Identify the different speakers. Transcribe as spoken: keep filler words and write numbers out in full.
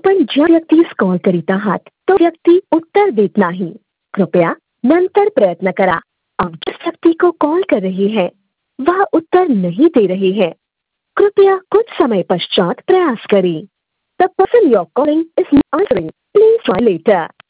Speaker 1: आपण ज्या व्यक्तीस कॉल करीत आहात तो व्यक्ति उत्तर देत नहीं। कृपया नंतर प्रयत्न करा। आप जिस व्यक्ति को कॉल कर रही है वह उत्तर नहीं दे रही है। कृपया कुछ समय पश्चात प्रयास करें। The person you are calling is not answering. Please try letter.